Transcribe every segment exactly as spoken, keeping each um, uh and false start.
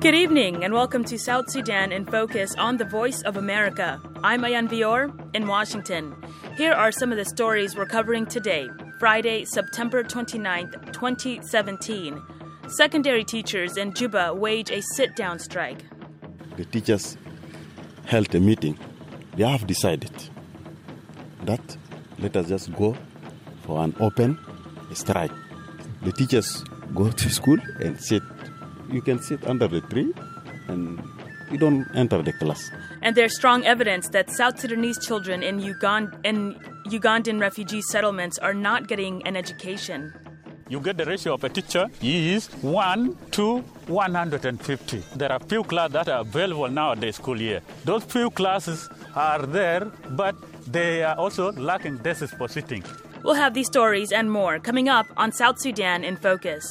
Good evening and welcome to South Sudan in Focus on the Voice of America. I'm Ayan Vior in Washington. Here are some of the stories we're covering today, Friday, September twenty-ninth, twenty seventeen. Secondary teachers in Juba wage a sit-down strike. The teachers held a meeting. They have decided that let us just go for an open strike. The teachers go to school and sit. You can sit under the tree and you don't enter the class. And there's strong evidence that South Sudanese children in, Ugand- in Ugandan refugee settlements are not getting an education. You get the ratio of a teacher is one to one hundred fifty. There are few classes that are available nowadays school year. Those few classes are there, but they are also lacking desks for sitting. We'll have these stories and more coming up on South Sudan in Focus.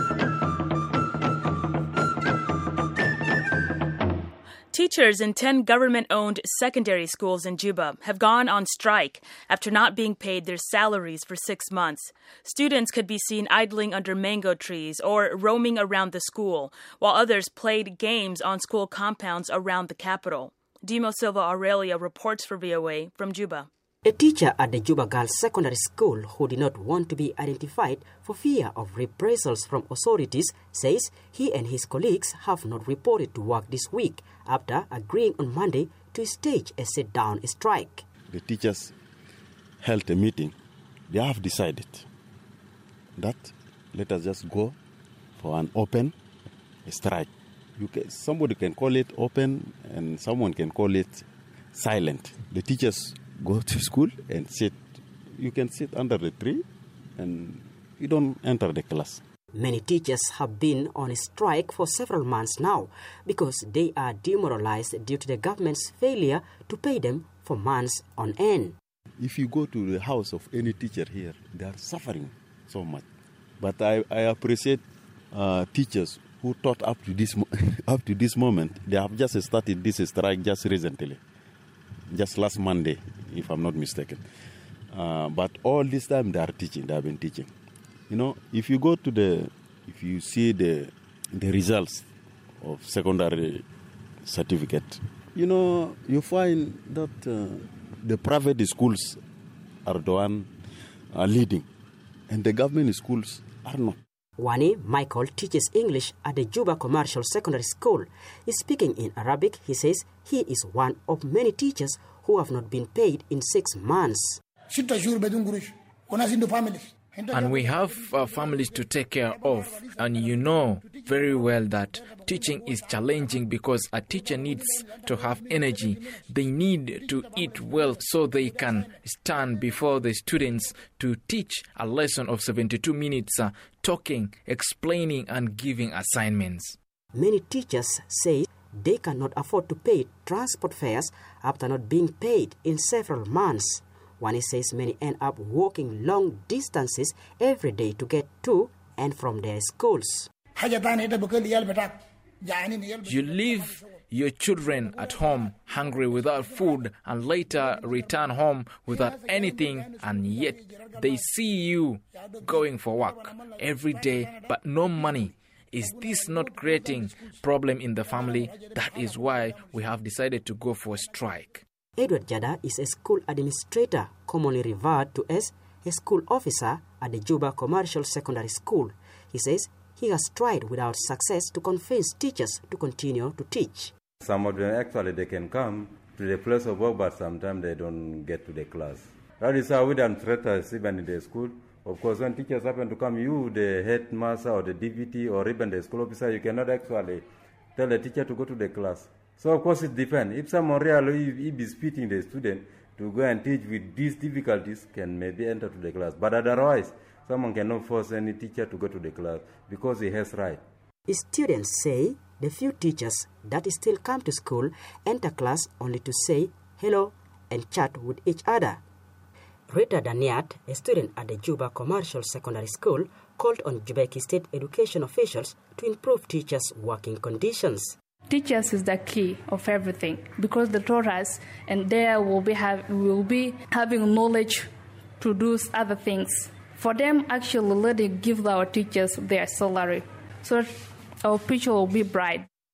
Teachers in ten government-owned secondary schools in Juba have gone on strike after not being paid their salaries for six months. Students could be seen idling under mango trees or roaming around the school, while others played games on school compounds around the capital. Dimo Silva Aurelia reports for V O A from Juba. A teacher at the Juba Girls Secondary School who did not want to be identified for fear of reprisals from authorities says he and his colleagues have not reported to work this week after agreeing on Monday to stage a sit-down strike. The teachers held a meeting. They have decided that let us just go for an open strike. You can, somebody can call it open and someone can call it silent. The teachers go to school and sit. You can sit under the tree and you don't enter the class. Many teachers have been on a strike for several months now because they are demoralized due to the government's failure to pay them for months on end. If you go to the house of any teacher here, they are suffering so much. But I, I appreciate uh, teachers who taught up to this up to this moment. They have just started this strike just recently, just last Monday, if I'm not mistaken. Uh, but all this time they are teaching, they have been teaching. You know, if you go to the, if you see the the results of secondary certificate, you know, you find that uh, the private schools are the one uh, leading, and the government schools are not. Wani Michael teaches English at the Juba Commercial Secondary School. He's speaking in Arabic. He says he is one of many teachers who have not been paid in six months. And we have uh, families to take care of. And you know very well that teaching is challenging because a teacher needs to have energy. They need to eat well so they can stand before the students to teach a lesson of seventy-two minutes, uh, talking, explaining, and giving assignments. Many teachers say they cannot afford to pay transport fares after not being paid in several months. One says many end up walking long distances every day to get to and from their schools. You leave your children at home hungry without food and later return home without anything, and yet they see you going for work every day but no money. Is this not creating problem in the family? That is why we have decided to go for a strike. Edward Jada is a school administrator, commonly referred to as a school officer at the Juba Commercial Secondary School. He says he has tried without success to convince teachers to continue to teach. Some of them actually they can come to the place of work, but sometimes they don't get to the class. That is how we don't threat us even in the school. Of course, when teachers happen to come, you, the headmaster or the D V T or even the school officer, you cannot actually tell the teacher to go to the class. So, of course, it depends. If someone really if is beating the student to go and teach with these difficulties, can maybe enter to the class. But otherwise, someone cannot force any teacher to go to the class because he has right. Students say the few teachers that still come to school enter class only to say hello and chat with each other. Rita Daniat, a student at the Juba Commercial Secondary School, called on Jubeki State education officials to improve teachers' working conditions. Teachers is the key of everything because they taught us, and there will be have will be having knowledge to do other things. For them, actually, let it give our teachers their salary, so our future will be bright.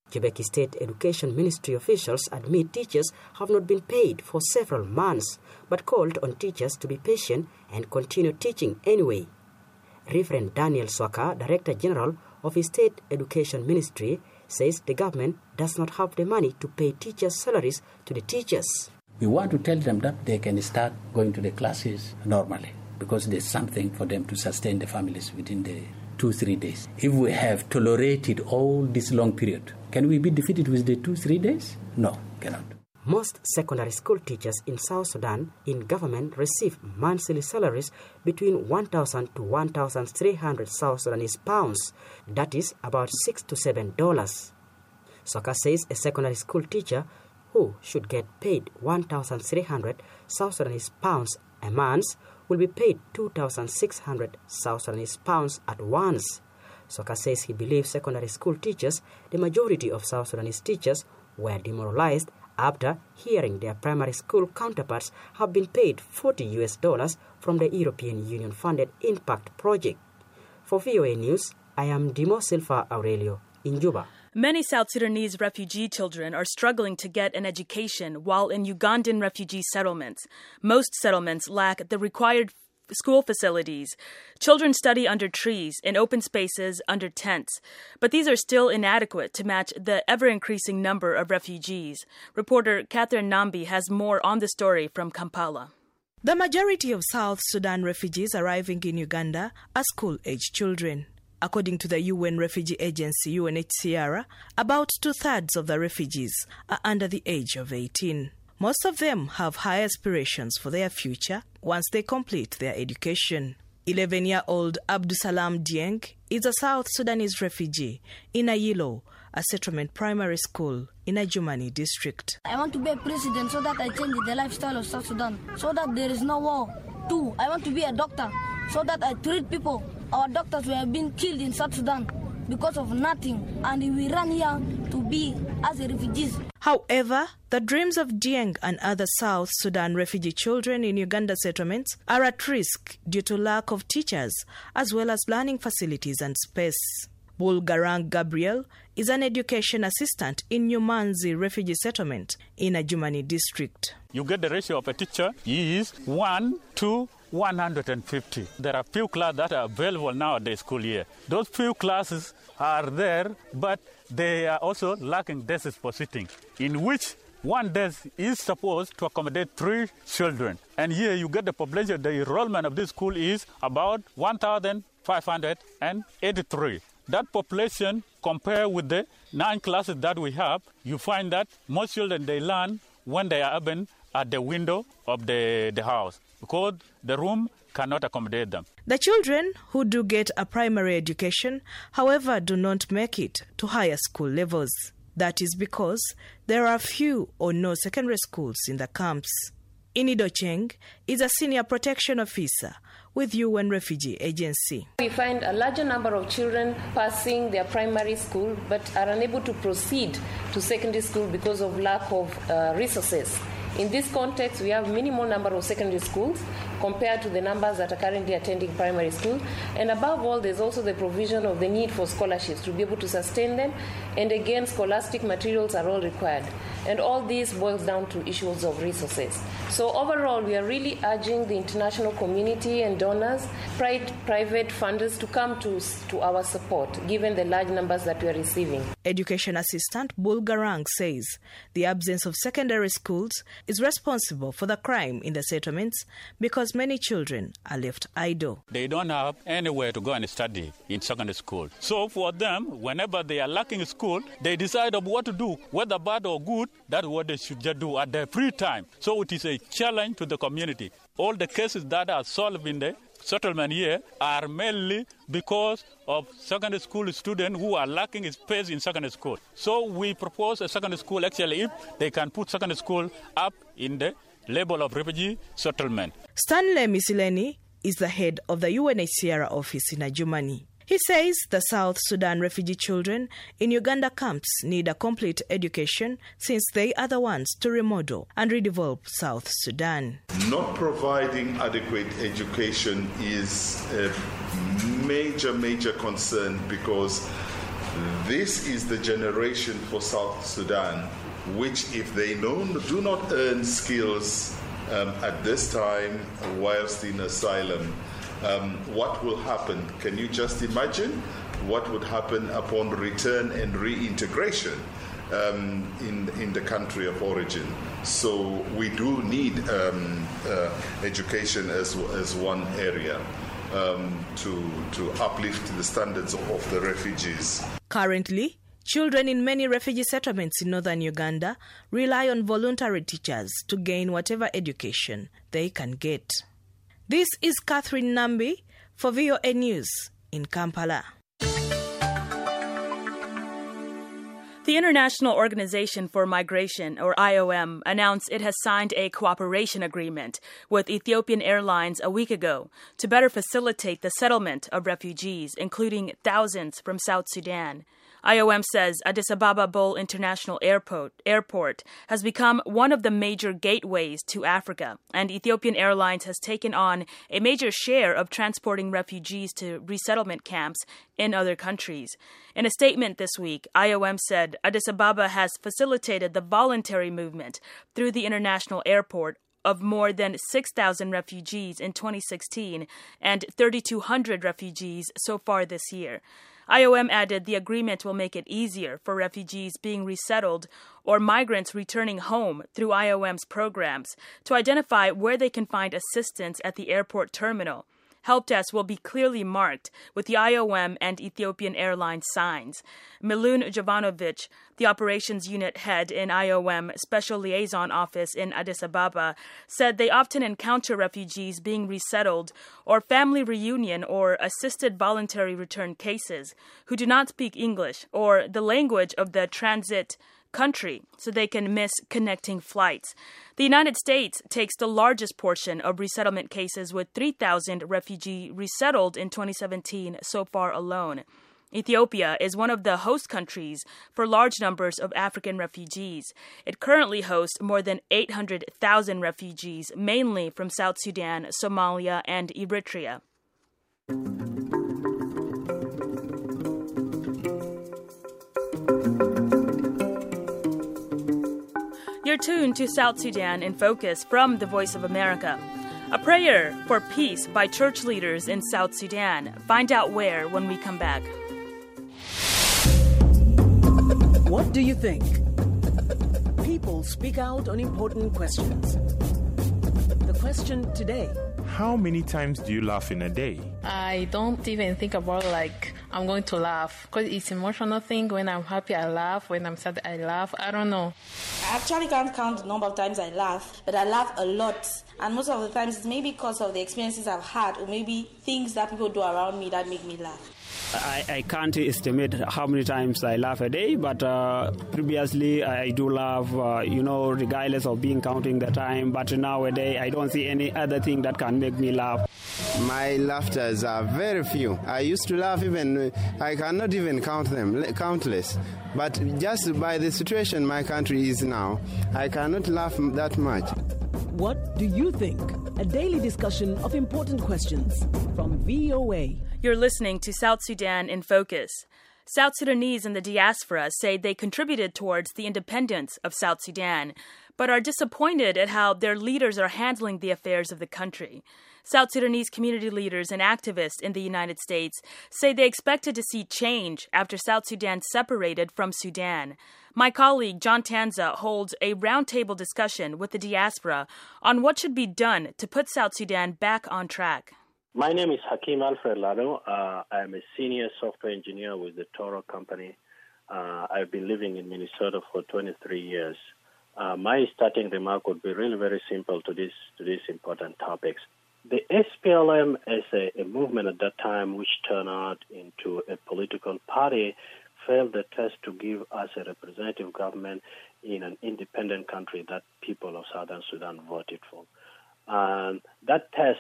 Quebec State Education Ministry officials admit teachers have not been paid for several months, but called on teachers to be patient and continue teaching anyway. Reverend Daniel Swaka, Director General of the State Education Ministry, says the government does not have the money to pay teachers' salaries to the teachers. We want to tell them that they can start going to the classes normally because there's something for them to sustain the families within the two, three days. If we have tolerated all this long period, can we be defeated with the two, three days? No, cannot. Most secondary school teachers in South Sudan in government receive monthly salaries between one thousand to one thousand three hundred South Sudanese pounds. That is about six to seven dollars. Soka says a secondary school teacher who should get paid one thousand three hundred South Sudanese pounds a month will be paid two thousand six hundred South Sudanese pounds at once. Soka says he believes secondary school teachers, the majority of South Sudanese teachers, were demoralized after hearing their primary school counterparts have been paid forty U S dollars from the European Union-funded Impact Project. For V O A News, I am Dimo Silva Aurelio in Juba. Many South Sudanese refugee children are struggling to get an education while in Ugandan refugee settlements. Most settlements lack the required school facilities. Children study under trees, in open spaces, under tents. But these are still inadequate to match the ever-increasing number of refugees. Reporter Catherine Nambi has more on the story from Kampala. The majority of South Sudan refugees arriving in Uganda are school-age children. According to the U N Refugee Agency, U N H C R, about two-thirds of the refugees are under the age of eighteen. Most of them have high aspirations for their future once they complete their education. eleven-year-old Abdusalam Dieng is a South Sudanese refugee in Ayilo, a settlement primary school in Ajumani district. I want to be a president so that I change the lifestyle of South Sudan, so that there is no war. Two, I want to be a doctor so that I treat people. Our doctors were being killed in South Sudan because of nothing, and we run here to be as a refugees. However, the dreams of Dieng and other South Sudan refugee children in Uganda settlements are at risk due to lack of teachers as well as learning facilities and space. Bulgarang Gabriel is an education assistant in Nyumanzi refugee settlement in Ajumani district. You get the ratio of a teacher is one to one hundred fifty. There are few classes that are available now at the school year. Those few classes are there, but they are also lacking desks for sitting, in which one desk is supposed to accommodate three children. And here you get the population, the enrollment of this school is about one thousand five hundred eighty-three. That population, compared with the nine classes that we have, you find that most children, they learn when they are even at the window of the, the house, because the room cannot accommodate them. The children who do get a primary education, however, do not make it to higher school levels. That is because there are few or no secondary schools in the camps. Inido Cheng is a senior protection officer with U N Refugee Agency. We find a larger number of children passing their primary school but are unable to proceed to secondary school because of lack of uh, resources. In this context, we have minimal number of secondary schools compared to the numbers that are currently attending primary school. And above all, there's also the provision of the need for scholarships to be able to sustain them. And again, scholastic materials are all required. And all this boils down to issues of resources. So overall, we are really urging the international community and donors, private funders to come to, to our support, given the large numbers that we are receiving. Education assistant Bulgarang says the absence of secondary schools is responsible for the crime in the settlements because many children are left idle. They don't have anywhere to go and study in secondary school. So for them, whenever they are lacking school, they decide of what to do, whether bad or good. That's what they should just do at their free time. So it is a challenge to the community. All the cases that are solved in the settlement here are mainly because of secondary school students who are lacking space in secondary school. So we propose a secondary school, actually, if they can put secondary school up in the level of refugee settlement. Stanley Misileni is the head of the U N H C R office in Ajumani. He says the South Sudan refugee children in Uganda camps need a complete education since they are the ones to remodel and redevelop South Sudan. Not providing adequate education is a major, major concern because This is the generation for South Sudan, which if they know, do not earn skills um, at this time whilst in asylum, um, what will happen? Can you just imagine what would happen upon return and reintegration um, in, in the country of origin? So we do need um, uh, education as, as one area um, to, to uplift the standards of, of the refugees. Currently, children in many refugee settlements in northern Uganda rely on voluntary teachers to gain whatever education they can get. This is Catherine Nambi for V O A News in Kampala. The International Organization for Migration, or I O M, announced it has signed a cooperation agreement with Ethiopian Airlines a week ago to better facilitate the settlement of refugees, including thousands from South Sudan. I O M says Addis Ababa Bole International Airport, Airport has become one of the major gateways to Africa, and Ethiopian Airlines has taken on a major share of transporting refugees to resettlement camps in other countries. In a statement this week, I O M said Addis Ababa has facilitated the voluntary movement through the international airport of more than six thousand refugees in twenty sixteen and three thousand two hundred refugees so far this year. I O M added the agreement will make it easier for refugees being resettled or migrants returning home through I O M's programs to identify where they can find assistance at the airport terminal. Help desks will be clearly marked with the I O M and Ethiopian Airlines signs. Milun Jovanovic, the operations unit head in I O M Special Liaison Office in Addis Ababa, said they often encounter refugees being resettled or family reunion or assisted voluntary return cases who do not speak English or the language of the transit country, so they can miss connecting flights. The United States takes the largest portion of resettlement cases with three thousand refugees resettled in twenty seventeen so far alone. Ethiopia is one of the host countries for large numbers of African refugees. It currently hosts more than eight hundred thousand refugees, mainly from South Sudan, Somalia, and Eritrea. You're tuned to South Sudan in Focus from the Voice of America. A prayer for peace by church leaders in South Sudan. Find out where when we come back. What do you think? People speak out on important questions. The question today: how many times do you laugh in a day? I don't even think about like I'm going to laugh because it's an emotional thing. When I'm happy, I laugh. When I'm sad, I laugh. I don't know. I actually can't count the number of times I laugh, but I laugh a lot. And most of the times it's maybe because of the experiences I've had or maybe things that people do around me that make me laugh. I, I can't estimate how many times I laugh a day, but uh, previously I do laugh, uh, you know, regardless of being counting the time. But nowadays I don't see any other thing that can make me laugh. My laughters are very few. I used to laugh even, I cannot even count them, countless. But just by the situation my country is now, I cannot laugh that much. What do you think? A daily discussion of important questions from V O A. You're listening to South Sudan in Focus. South Sudanese in the diaspora say they contributed towards the independence of South Sudan, but are disappointed at how their leaders are handling the affairs of the country. South Sudanese community leaders and activists in the United States say they expected to see change after South Sudan separated from Sudan. My colleague John Tanza holds a roundtable discussion with the diaspora on what should be done to put South Sudan back on track. My name is Hakim Alfred Lado. Uh, I am a senior software engineer with the Toro Company. Uh, I've been living in Minnesota for twenty-three years. Uh, my starting remark would be really very simple to this to these important topics. The S P L M as a, a movement at that time, which turned out into a political party, failed the test to give us a representative government in an independent country that people of Southern Sudan voted for. And that test,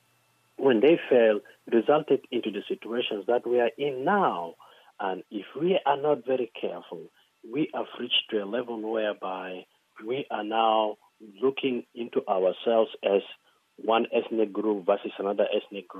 when they failed, resulted into the situations that we are in now. And if we are not very careful, we have reached to a level whereby we are now looking into ourselves as one ethnic group versus another ethnic group,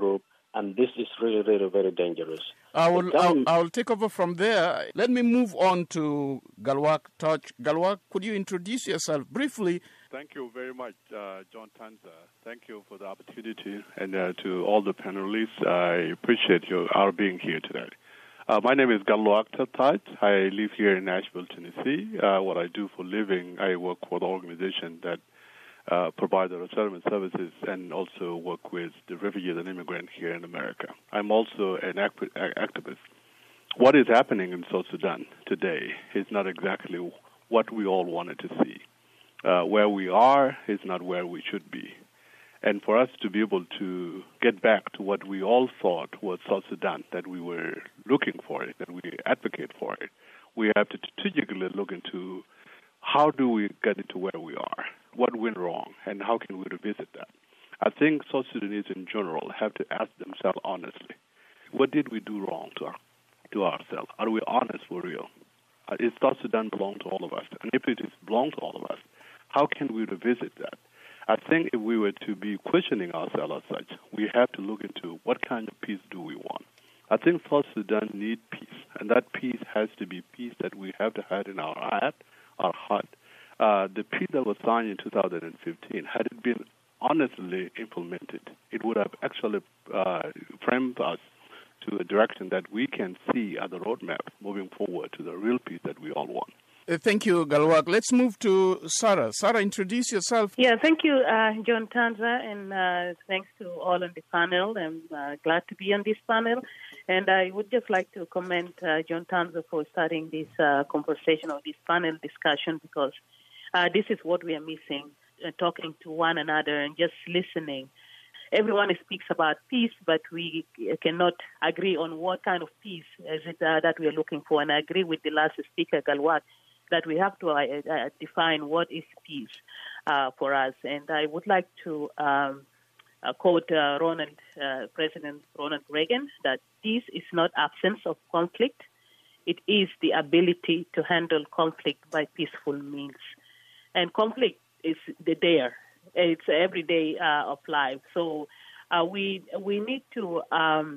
And this is really, really very dangerous. I will, I'll, I'll take over from there. Let me move on to Galwak Touch. Galwak, could you introduce yourself briefly? Thank you very much, uh, John Tanza. Thank you for the opportunity, and uh, to all the panelists, I appreciate you our being here today. Uh, my name is Galwak Touch. I live here in Nashville, Tennessee. Uh, what I do for a living, I work for the organization that uh, provides the resettlement services and also work with the refugees and immigrants here in America. I'm also an act- activist. What is happening in South Sudan today is not exactly what we all wanted to see. Uh, where we are is not where we should be. And for us to be able to get back to what we all thought was South Sudan, that we were looking for it, that we advocate for it, we have to strategically look into how do we get into where we are, what went wrong, and how can we revisit that. I think South Sudanese in general have to ask themselves honestly, what did we do wrong to, our, to ourselves? Are we honest for real? Uh, is South Sudan belong to all of us? And if it is belong to all of us, how can we revisit that? I think if we were to be questioning ourselves as such, we have to look into what kind of peace do we want. I think South Sudan needs peace, and that peace has to be peace that we have to have in our heart. Our heart. Uh, the peace that was signed in two thousand fifteen, had it been honestly implemented, it would have actually uh, framed us to a direction that we can see as a roadmap moving forward to the real peace that we all want. Uh, thank you, Galwak. Let's move to Sarah. Sarah, introduce yourself. Yeah, thank you, uh, John Tanza, and uh, thanks to all on the panel. I'm uh, glad to be on this panel. And I would just like to commend uh, John Tanza for starting this uh, conversation or this panel discussion, because uh, this is what we are missing, uh, talking to one another and just listening. Everyone speaks about peace, but we cannot agree on what kind of peace is it uh, that we are looking for. And I agree with the last speaker, Galwak, that we have to uh, uh, define what is peace uh, for us. And I would like to um, uh, quote uh, Ronald, uh, President Ronald Reagan, that peace is not absence of conflict. It is the ability to handle conflict by peaceful means. And conflict is the there. It's every day uh, of life. So uh, we we need to um,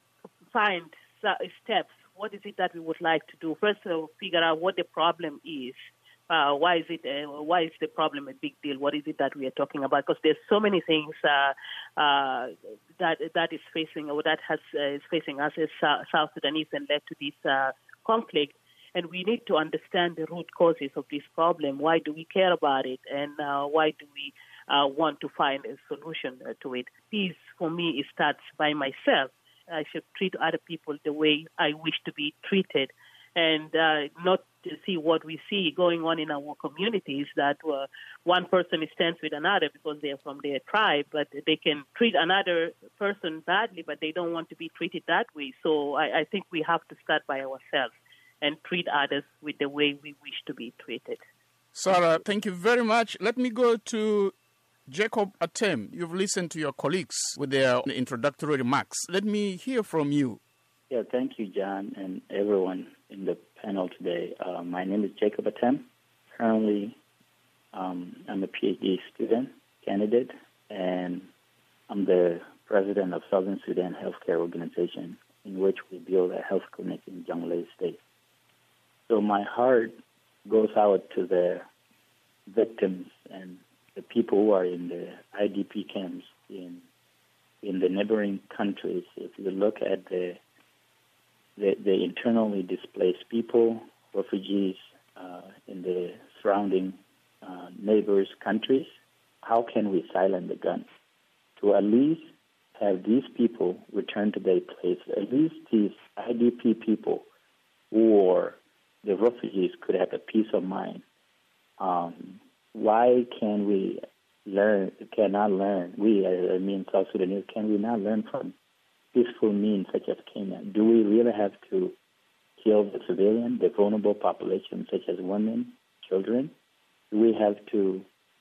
find steps. What is it that we would like to do? First, uh, figure out what the problem is. Uh, why is it? Uh, why is the problem a big deal? What is it that we are talking about? Because there's so many things uh, uh, that that is facing or that has uh, is facing us as uh, South Sudanese and led to this uh, conflict. And we need to understand the root causes of this problem. Why do we care about it? And uh, why do we uh, want to find a solution to it? Peace, for me, it starts by myself. I should treat other people the way I wish to be treated, and uh, not to see what we see going on in our communities, that uh, one person stands with another because they're from their tribe, but they can treat another person badly, but they don't want to be treated that way. So I, I think we have to start by ourselves and treat others with the way we wish to be treated. Sarah, thank you very much. Let me go to Jacob Atem. You've listened to your colleagues with their introductory remarks. Let me hear from you. Yeah, thank you, John, and everyone in the panel today. Uh, my name is Jacob Atem. Currently, um, I'm a PhD student, candidate, and I'm the president of Southern Sudan Healthcare Organization, in which we build a health clinic in Jonglei State. So my heart goes out to the victims and the people who are in the I D P camps in in the neighboring countries. If you look at the the, the internally displaced people, refugees uh, in the surrounding uh, neighbors' countries, how can we silence the guns? To at least have these people return to their place, at least these I D P people or the refugees could have a peace of mind. Um, why can we learn, cannot learn, we, I mean South Sudanese, can we not learn from peaceful means such as Kenya? Do we really have to kill the civilian, the vulnerable population such as women, children? Do we have to,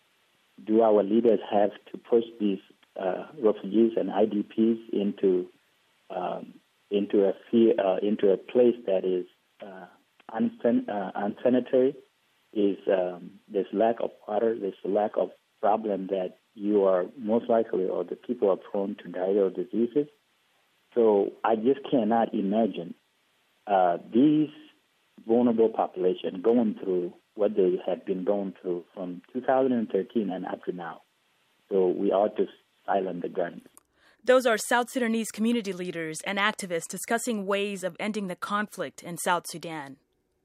do our leaders have to push these uh, refugees and I D Ps into um, into a fear, uh, into a place that is uh, unsan- uh, unsanitary? Is um, there's lack of water, there's a lack of problem that you are most likely, or the people are prone to diarrheal diseases. So I just cannot imagine uh, these vulnerable population going through what they have been going through from two thousand thirteen and up to now. So we ought to silence the guns. Those are South Sudanese community leaders and activists discussing ways of ending the conflict in South Sudan.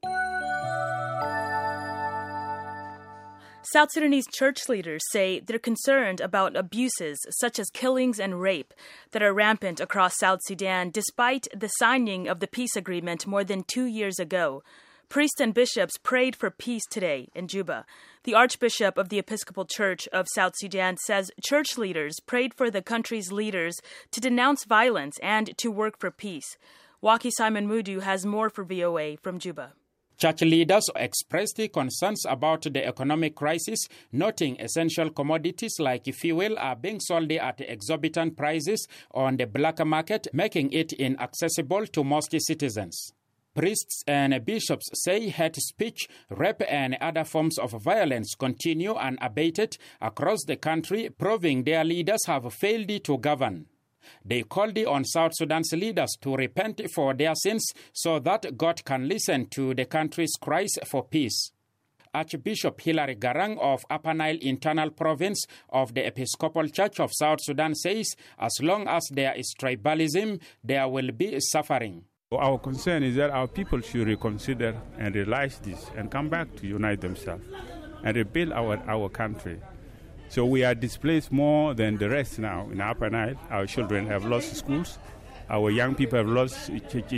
South Sudanese church leaders say they're concerned about abuses such as killings and rape that are rampant across South Sudan despite the signing of the peace agreement more than two years ago. Priests and bishops prayed for peace today in Juba. The Archbishop of the Episcopal Church of South Sudan says church leaders prayed for the country's leaders to denounce violence and to work for peace. Waki Simon Mudu has more for V O A from Juba. Church leaders expressed concerns about the economic crisis, noting essential commodities like fuel are being sold at exorbitant prices on the black market, making it inaccessible to most citizens. Priests and bishops say hate speech, rape, and other forms of violence continue unabated across the country, proving their leaders have failed to govern. They called on South Sudan's leaders to repent for their sins so that God can listen to the country's cries for peace. Archbishop Hilary Garang of Upper Nile Internal Province of the Episcopal Church of South Sudan says as long as there is tribalism, there will be suffering. Our concern is that our people should reconsider and realize this and come back to unite themselves and rebuild our, our country. So we are displaced more than the rest now in Upper Nile. Our children have lost schools. Our young people have lost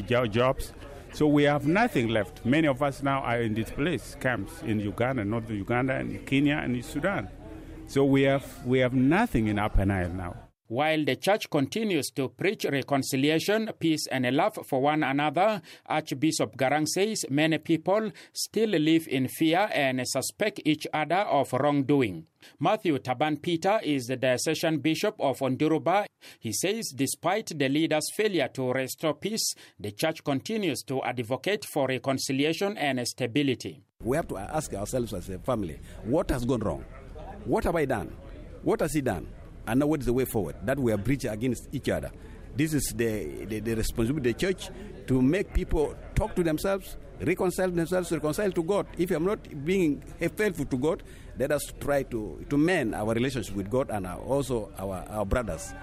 jobs. So we have nothing left. Many of us now are in displaced camps in Uganda, northern Uganda, and Kenya, and in Sudan. So we have we have nothing in Upper Nile now. While the church continues to preach reconciliation, peace, and love for one another, Archbishop Garang says many people still live in fear and suspect each other of wrongdoing. Matthew Taban Peter is the diocesan bishop of Onduruba. He says despite the leaders' failure to restore peace, the church continues to advocate for reconciliation and stability. We have to ask ourselves as a family, what has gone wrong? What have I done? What has he done? And now what is the way forward? That we are breaching against each other. This is the, the, the responsibility of the church to make people talk to themselves, reconcile themselves, reconcile to God. If you are not being faithful to God, let us try to, to mend our relationship with God and our, also our, our brothers.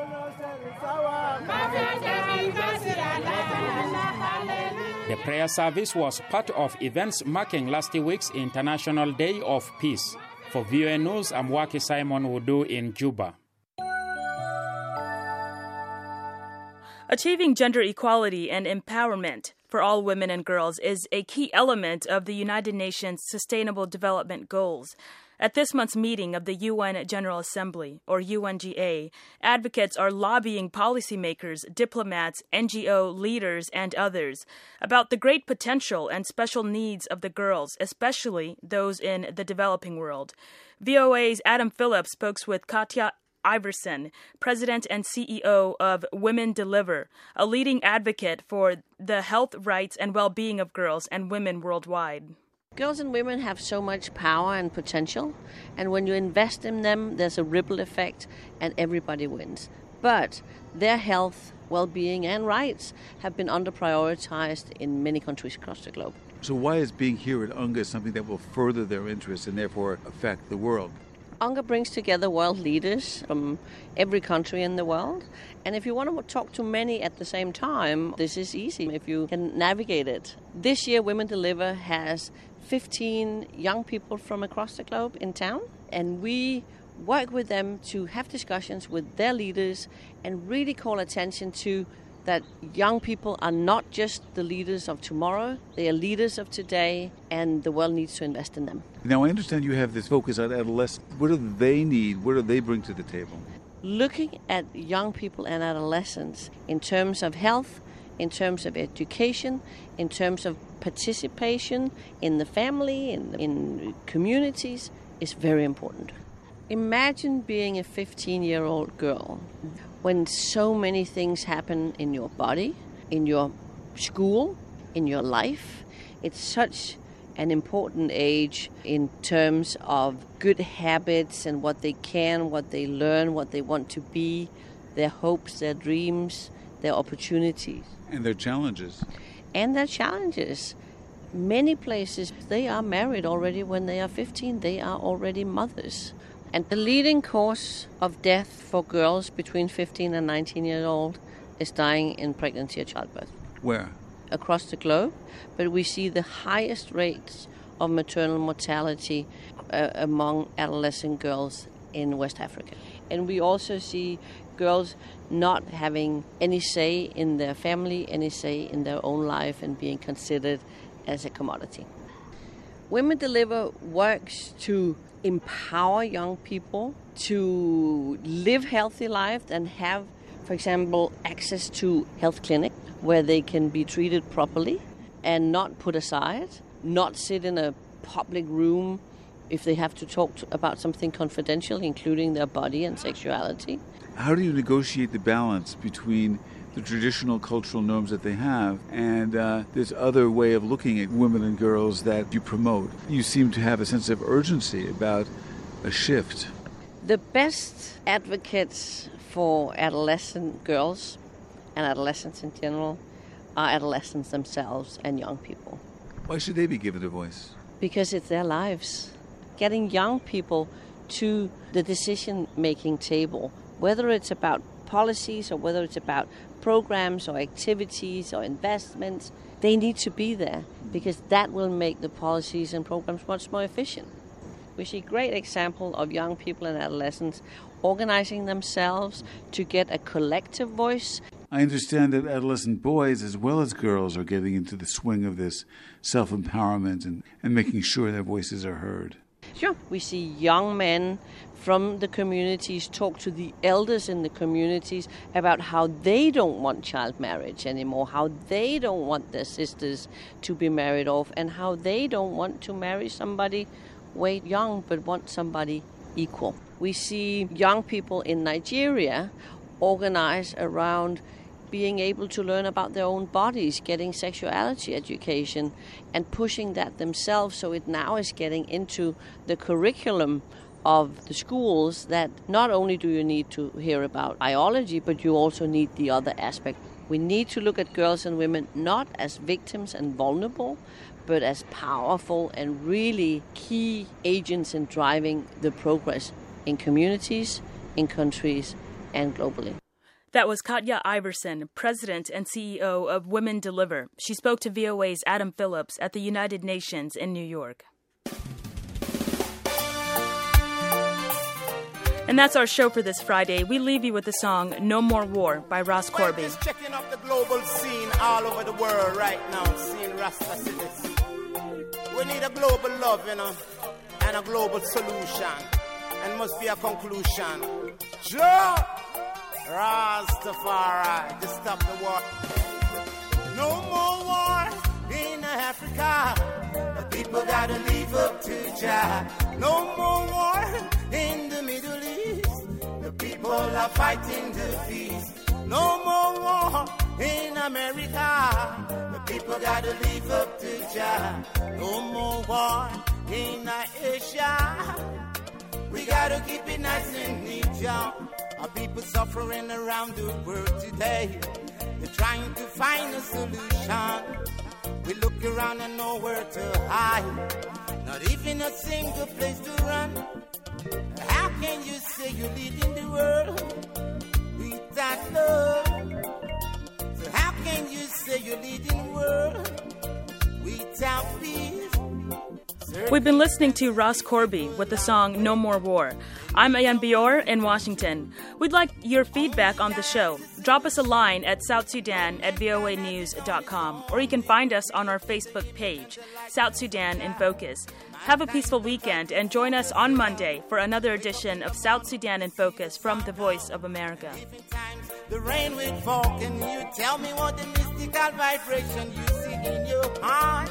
The prayer service was part of events marking last week's International Day of Peace. For V O A News, I'm Waki Simon Wudu in Juba. Achieving gender equality and empowerment for all women and girls is a key element of the United Nations Sustainable Development Goals. At this month's meeting of the U N General Assembly, or U N G A, advocates are lobbying policymakers, diplomats, N G O leaders, and others about the great potential and special needs of the girls, especially those in the developing world. V O A's Adam Phillips spoke with Katya Iverson, President and C E O of Women Deliver, a leading advocate for the health, rights, and well-being of girls and women worldwide. Girls and women have so much power and potential, and when you invest in them, there's a ripple effect, and everybody wins. But their health, well-being, and rights have been under-prioritized in many countries across the globe. So why is being here at UNGA something that will further their interests and therefore affect the world? UNGA brings together world leaders from every country in the world. And if you want to talk to many at the same time, this is easy if you can navigate it. This year, Women Deliver has fifteen young people from across the globe in town. And we work with them to have discussions with their leaders and really call attention to that young people are not just the leaders of tomorrow, they are leaders of today, and the world needs to invest in them. Now, I understand you have this focus on adolescents. What do they need? What do they bring to the table? Looking at young people and adolescents in terms of health, in terms of education, in terms of participation in the family, in, in communities, is very important. Imagine being a fifteen-year-old girl when so many things happen in your body, in your school, in your life. It's such an important age in terms of good habits and what they can, what they learn, what they want to be, their hopes, their dreams, their opportunities. And their challenges. And their challenges. Many places, they are married already when they are fifteen. They are already mothers. And the leading cause of death for girls between fifteen and nineteen years old is dying in pregnancy or childbirth. Where? Across the globe. But we see the highest rates of maternal mortality uh, among adolescent girls in West Africa. And we also see girls not having any say in their family, any say in their own life, and being considered as a commodity. Women Deliver works to empower young people to live healthy lives and have, for example, access to health clinic where they can be treated properly and not put aside, not sit in a public room if they have to talk to, about something confidential, including their body and sexuality. How do you negotiate the balance between the traditional cultural norms that they have and uh, this other way of looking at women and girls that you promote? You seem to have a sense of urgency about a shift. The best advocates for adolescent girls and adolescents in general are adolescents themselves and young people. Why should they be given a voice? Because it's their lives. Getting young people to the decision-making table, whether it's about policies or whether it's about programs or activities or investments, they need to be there because that will make the policies and programs much more efficient. We see a great example of young people and adolescents organizing themselves to get a collective voice. I understand that adolescent boys as well as girls are getting into the swing of this self-empowerment and, and making sure their voices are heard. Sure. We see young men from the communities talk to the elders in the communities about how they don't want child marriage anymore, how they don't want their sisters to be married off, and how they don't want to marry somebody way young but want somebody equal. We see young people in Nigeria organize around being able to learn about their own bodies, getting sexuality education, and pushing that themselves, so it now is getting into the curriculum of the schools that not only do you need to hear about biology, but you also need the other aspect. We need to look at girls and women not as victims and vulnerable, but as powerful and really key agents in driving the progress in communities, in countries, and globally. That was Katja Iversen, President and C E O of Women Deliver. She spoke to V O A's Adam Phillips at the United Nations in New York. And that's our show for this Friday. We leave you with the song No More War by Ross Corby. We're just checking up the global scene all over the world right now, seeing Rasta cities. We need a global love, you know, and a global solution. And must be a conclusion. Sure! Rastafari, just stop the war. No more war in Africa. The people gotta live up to Jah. No more war in the Middle East. The people are fighting the peace. No more war in America. The people gotta live up to Jah. No more war in Asia. We gotta keep it nice and neat, y'all. Our people suffering around the world today. They're trying to find a solution. We look around and nowhere to hide. Not even a single place to run. How can you say you're leading the world without love? So how can you say you're leading the world without peace? We've been listening to Ross Corby with the song No More War. I'm Ayan Bior in Washington. We'd like your feedback on the show. Drop us a line at south sudan at voa news dot com, or you can find us on our Facebook page, South Sudan in Focus. Have a peaceful weekend and join us on Monday for another edition of South Sudan in Focus from the Voice of America. The rain will fall. Can you tell me what the mystical vibration you see in your heart?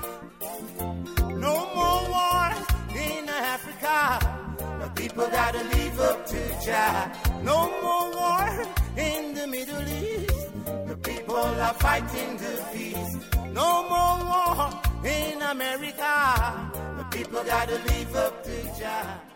No more war in Africa. The people gotta live up to Jah. No more war in the Middle East. The people are fighting the peace. No more war in America. The people gotta live up to Jah.